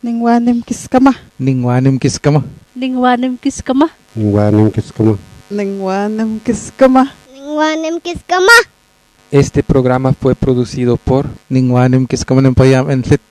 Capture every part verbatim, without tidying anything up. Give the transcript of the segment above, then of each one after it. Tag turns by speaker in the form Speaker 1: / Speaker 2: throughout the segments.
Speaker 1: Ningwanim kiskama.
Speaker 2: Ningwanim kiskama.
Speaker 3: Ningwanim kiskama.
Speaker 4: Ningwanim kiskama.
Speaker 1: Ningwanim kiskama.
Speaker 5: Ningwanim kiskama.
Speaker 2: Este programa fue producido por Ningwanim Kiskama Nempayam en Lit.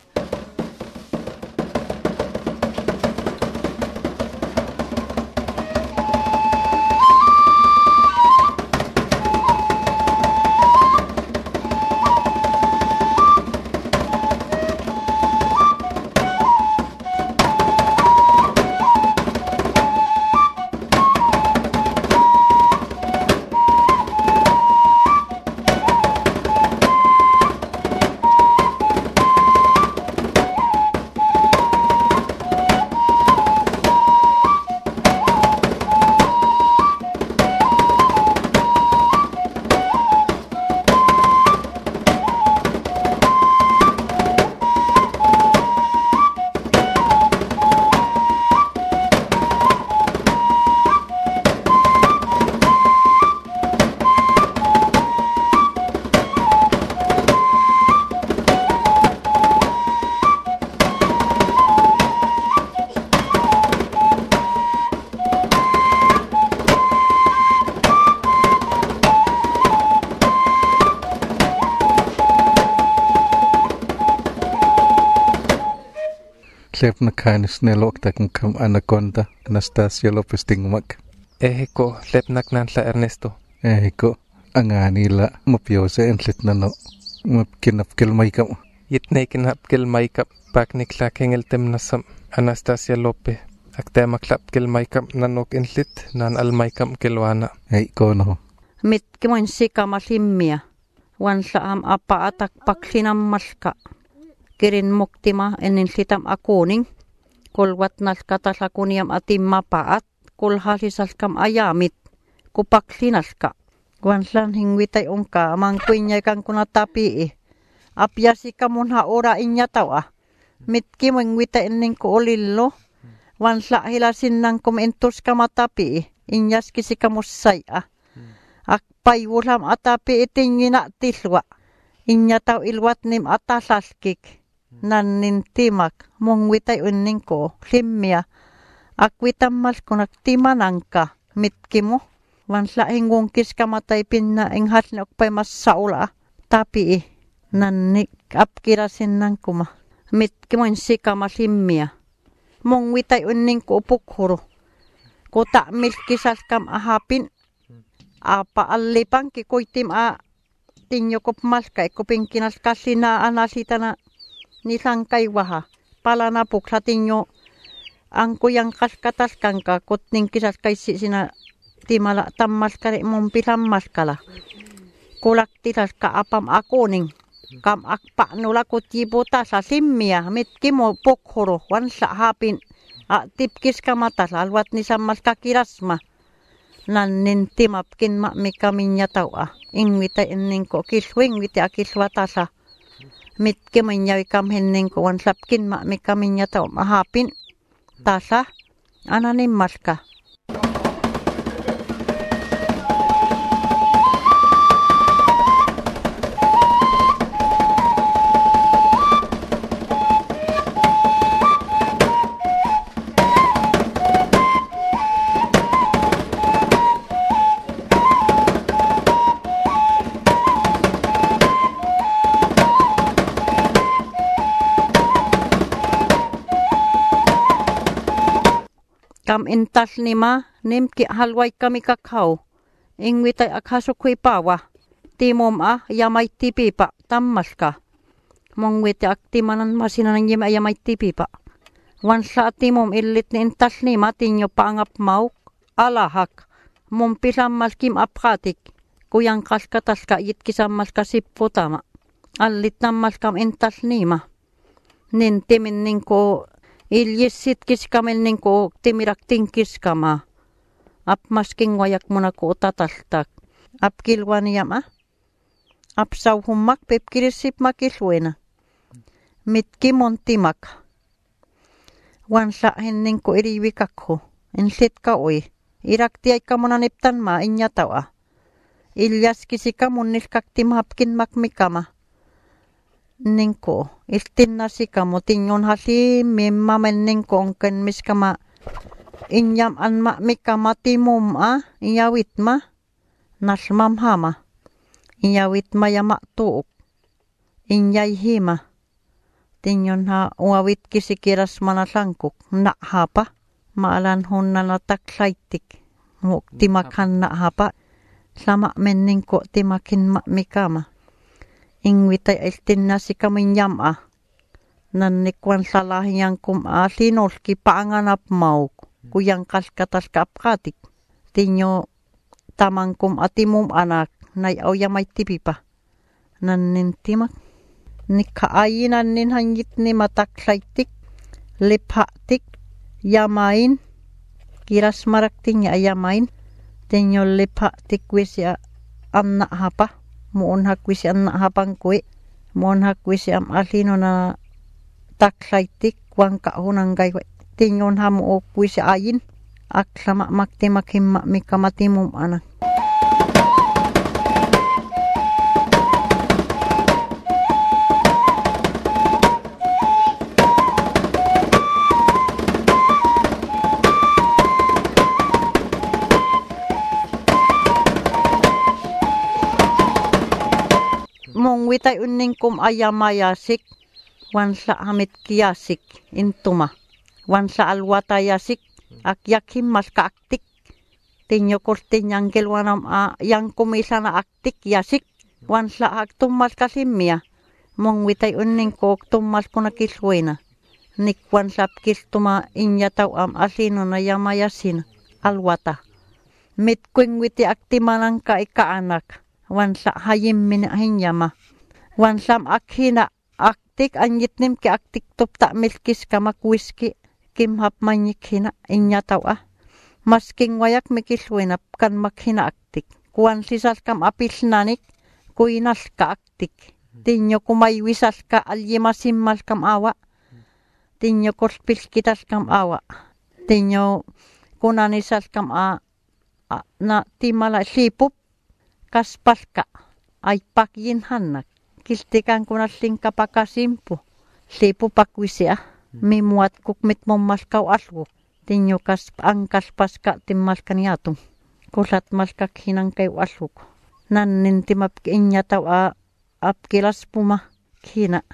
Speaker 2: Klep na kanis nelok takong kam anaconda Anastasia Lopez Tingmak.
Speaker 6: Ehiko lepnak nanla Ernesto.
Speaker 2: Ehiko anganila mapiyose en lit nano mapkinapkil maykam.
Speaker 6: Yitnay kinapkil maykap paknikla kengel temnasam Anastasia Lopez. Akta maklapkil maykam nanok en lit nan al maykam kilwana.
Speaker 2: Ehiko no.
Speaker 3: Mit kimon sika malimmia. Wansa am apa atak paklinam malka. Kirin muktima ennen litam akuning. Kulwat nalkatasakuniam atim mapaat. Kulhalisalkam ayamit. Kupaklinalka. Wanslan hingwitay ungka mangkwinyay kang kunatapi. Apyasi kamun haura inyatawa. Mitki mangwitay enning ko olillo. Wansla hilasin nang kumentus kamatapi. Inyas kisi kamusay ah. Akpay wulam atapi itingina tilwa. Inyataw ilwat nim atasaskik. Nanintimak mungwitay unning ko limya. Akwitamal kunak timanangka mitki mo. Wansla hingungkis kamatay pinna inghat na okpay mas saula. Tapi eh. Nanik apkirasin nang kuma. Mitki mo insika malimya. Mungwitay unning ko upukhuro. Kuta milkisal kam ahapin. Apa alipang kikoytim a tinyo kopmalkay koping kinalkasi na anasita na nisang kaywaha. Pala na po sa tinyo ang kuyang kaskatas kang ka kutning kisas kay sina timala tammas kare mumpilam maskala. Kulak titas ka apam akuning. Kam akpa nula kutibuta sa simya mitki mo pokhoro wansa hapin. A tipkis kamatas alwat ni sammas kakirasma. Nanintimapkin ma mi kaminya tawa. Ingwita inning ko kiswing witi akiswatasa. Mitki manyawi kam hinning ko wansapkin ma mi kaminya tawa mahapin. Tasa ananim maska. Kam intas nima nimki halway kami kakao. Ingwitay akhasukwi pawa. Timom a yamay tipipa tammaska. Mongwiti aktimanan masinan yim ayamay tipipa. Wansa timom illit ni intas nima tinyo paangap mauk alahak. Mumpisam malkim apkatik. Kuyang kaskatas ka yitkisam maskasippo tama. Allit nammaskam intas nima. Nintimin ningko ilyisit kiskamel ningko timirak tingkiskama. Ap masking wayak muna ko utataltak. Ap kilwan yama. Ap saw humak pepkirisip makilwena. Mitki montimak. Wansa hinning ko iriwikak ho. Insit ka oy. Irak tiyay ka muna niptan ma inyatawa. Ilyas kisi ka munil kak timhapkin makmikama. ningko istinna sikamo tinyon hali mimma men ningko ongken miskama inyam anma mikama timum a inyawit ma nasmam hama inyawit ma yama tuuk inyay hima tinyon ha uawit kisikiras manasangkuk na hapa maalan hon na nataklaitik muk timakan na hapa sama men ningko timakin ma mikama ingwitay istinna sikamo inyam a nannikwan salahi yang kum a sinol ki paanganap mauk kuyang kaskatas kaapkatik tinyo tamangkum atimum anak nay awya may tipipa nanintimak nikaayinan nin hangit ni mataklaitik liphatik yamain kiras marakting yamain tinyo liphatik wisya amna hapa muon hakwisi amna hapang kwe muon hakwisi am alino na taklaitik wang kahunang gaywe tinyon hamu kuisi ayin ak sama makti makim mikamatimum anak mong witay uning kum ayamayasik wansa hamit kiyasik intuma wansa alwata yasik ak yakim mas kaaktik tinyo kortin yang kilwanam a yang kumisa na aktik yasik wansa ak tumas kasimya mong witay uning ko tumas ko nakiswena nik wansa kistuma inyataw am asino na yamayasin alwata mit kwing witi aktimanang ka ikaanak wansa hayim min hinyama wansam akhina aktik anyitnim ki aktik tupta milkis kamak whisky kim hap manyikina inya tawa masking wayak mikiswenap kan makhina aktik kuan sisas kam apilnanik kuinas ka aktik tinyo kumay wisas ka alyimasimmas kam awa tinyo korpis kitas kam awa tinyo kunanisas kam a, a na timala sipup kaspas ka ay pakyin hanak kistikan kunasling kapakasimpu sipu pakwisya mimuat kukmit mommas kau aswo tinyo kas angkas paska timmas kaniatung kusat maskak hinang kay aswok nan nintimap inya taw a apkilas puma kina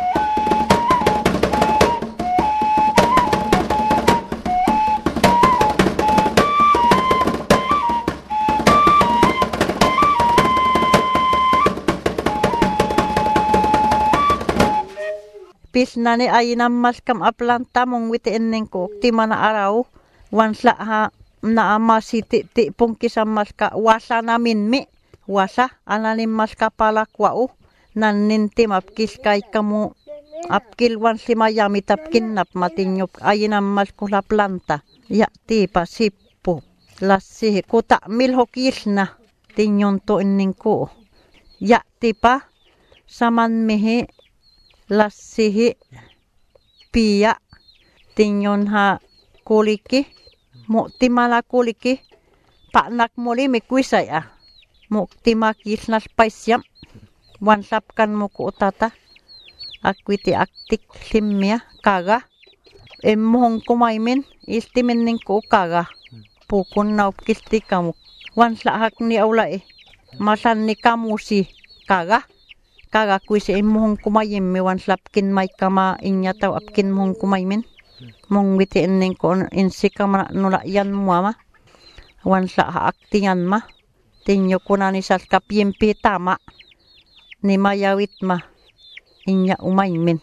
Speaker 3: pis nani ay namas kam aplanta mong witi eneng ko ti mana araw wansla ha na amasi ti ti pungkis amas ka wasa namin mi wasa ananim mas ka pala kwao nan nintim apkis kay kamu apkil wan si mayami tapkin nap matinyop ay namas ko la planta ya ti pasipo lasi kuta milhokis na tinyon to eneng ko ya ti pa saman mehe lasihi piya tinyon ha kuliki mo timala kuliki paknak muli mikwisay ah mo timakis na spaisyam wansapkan mo ko utata akwiti aktik simya kaga emohong kumaymin istimin ning ko kaga pukun na upkisti kamu wanslahak ni aula eh masan ni kamusi kaga kaga kuisi emohong kumayim mi wanslapkin may kama inya taw apkin mohong kumaymin mong witi ning ko insi kama nula yan muama wansla aktingan ma tinyo kunani sas kapyempi tama ni mayawit ma inya umaymin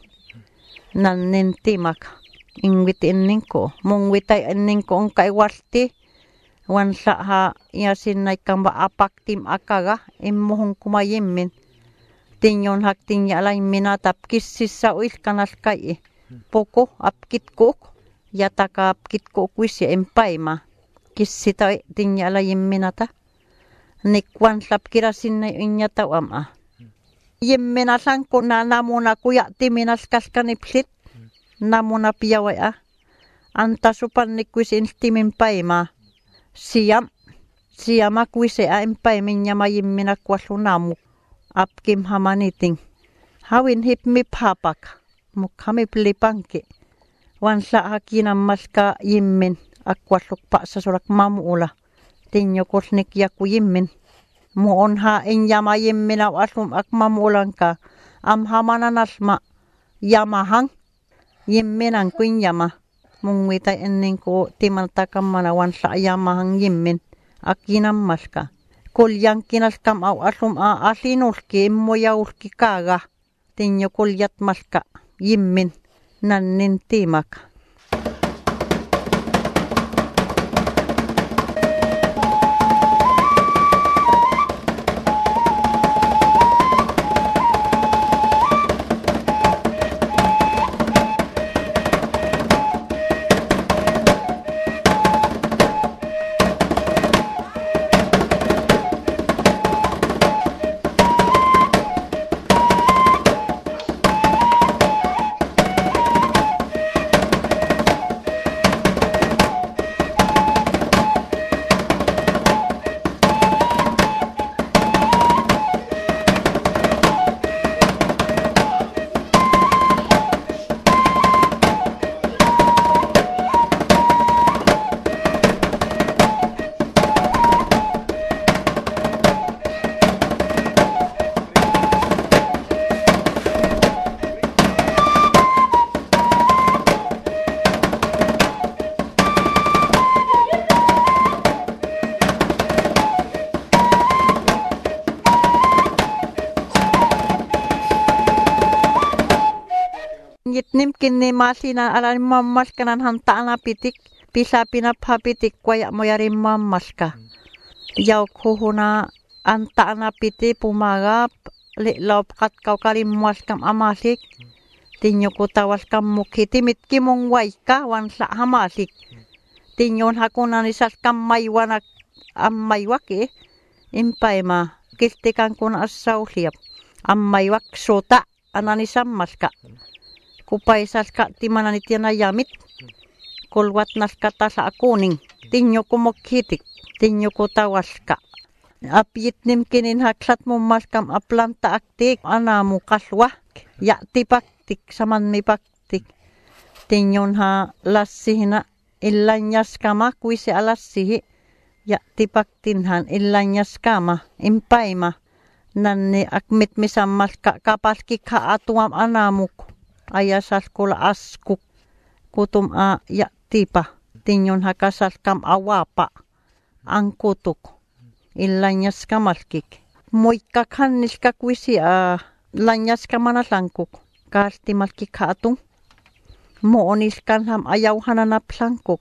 Speaker 3: nan nintimak ingwiti ning ko mong witay ning ko ang kaiwasti wansla ha yasin nay kamba apak tim akaga emohong kumayim tinyon hak tinya alay minatap kisis sa uil kanas kay poko apkit kok yata ka apkit kok wisi empay ma kisita tinya alay minata nikwan sap kirasin na inya tawam ah yem minasan ko na namuna kuya ti minaskas kanipsit namuna piyaway ah anta supan nikwis instimin pay ma siyam siyama kwisi ah empay minya mayim minakwasunamuk apkim hamaniting Hawin hip mi papak. Mukhami pelipangki. Wansa hakina maska yimmin. Akwasluk pa sa surak mamula. Tinyo kusnik yaku yimmin. Muon ha inyama yimmin aw aslum ak mamulang ka. Am hamana nasma. Yamahang. Yimmin ang kuin yama. Mungwita enning ko timantakam manawan sa yamahang yimmin. Akinam maska. Kulyang kinaskam aw aslum a asinulki immoyaulki kaga. Tinyo kulyat maska. Yimmin. Nannin timak. Yitnim kini masina ala mammas kanan hantaan pitik pisa pinaphapitik kwaya moyari mammas ka. Yaw kuhuna antaan piti pumagap lilaw kat kau kalim muas kam amasik. Tinyo ko tawas kam mukiti mitki mong way ka wan sa hamasik. Tinyon hakunan isas kam maywanak am maywak eh. Impay ma kistikan kuna asaw siyap. Am maywak sota ananisam mas ka. Kupay saska timanan iti na yamit. Kulwat naskata sa akuning. Tinyo ko mokhitik. Tinyo ko tawas ka. Apit nim kinin haksat mo maskam aplanta aktik. Anamu kaswa. Ya tipaktik saman mi paktik. Tinyon ha lasihina. Ilanyas kama kuisi alasihi. Ya tipaktinhan ilanyas kama. Impay ma. Nanni akmit misamas ka kapaski ka atuam anamuk. Ayasas kula askuk kutum a ya tipa tinyon hakasas kam awapa ang kutuk ilanyas kamaskik moy kakhanis kakwisi a lanyas kamanasangkuk kasti maskik hatung moonis kan ham ayaw hananap sangkuk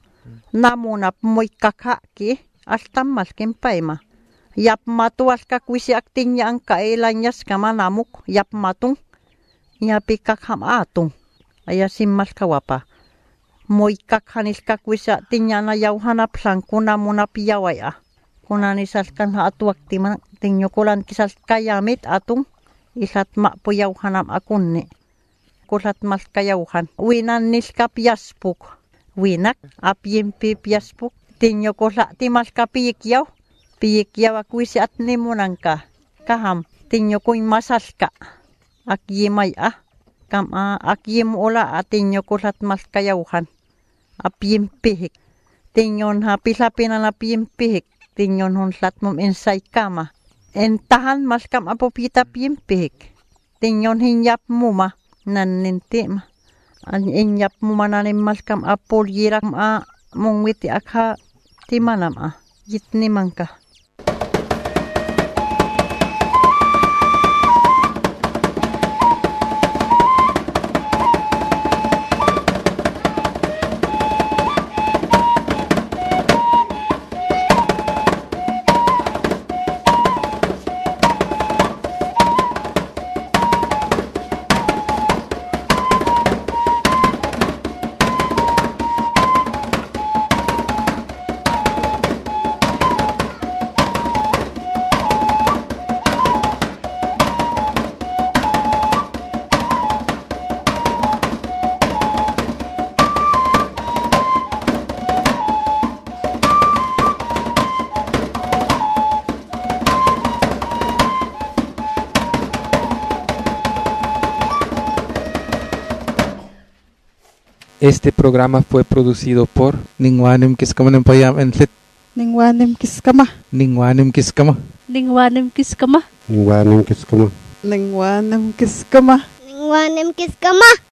Speaker 3: namunap moy kakaki astam maskin paima yap matuas kakwisi aktingnya ang kailanyas kamanamuk yap matung Nya pikak ham atung. Aya simmas kawapa. Moy kakhanis kakwisa tinya na yauhanap sang kuna muna piyawaya. Kuna nisaskan ha atuak timan tinyo kulan kisas kayamit atung. Isat ma po yauhanam akunni. Kusat mas kayauhan. Winan niska piyaspuk. Winak apyimpi piyaspuk. Tinyo kusa timas kapiyikyaw. Piyikyaw akwisi at nimunangka. Kaham. Tinyo kuy masaska. Akyimay ah, kam ah, akyim ula atinyo kusat mas kayauhan. Apyimpihik. Tinyon ha pisapinan apyimpihik. Tinyon hunsat mom insay kama. Entahan mas kam apopita apyimpihik. Tinyon hinyap muma naninti ma. An inyap muma nanin mas kam apulyirak ma mongwiti akha timanam ah. Yitni mangka.
Speaker 6: Este programa fue producido por
Speaker 2: Ningwanim kiskama ng payam entlit.
Speaker 1: Ningwanim kiskama.
Speaker 2: Ningwanim kiskama.
Speaker 4: Ningwanim kiskama.
Speaker 5: Ningwanim kiskama.
Speaker 1: Ningwanim kiskama.
Speaker 7: Ningwanim kiskama.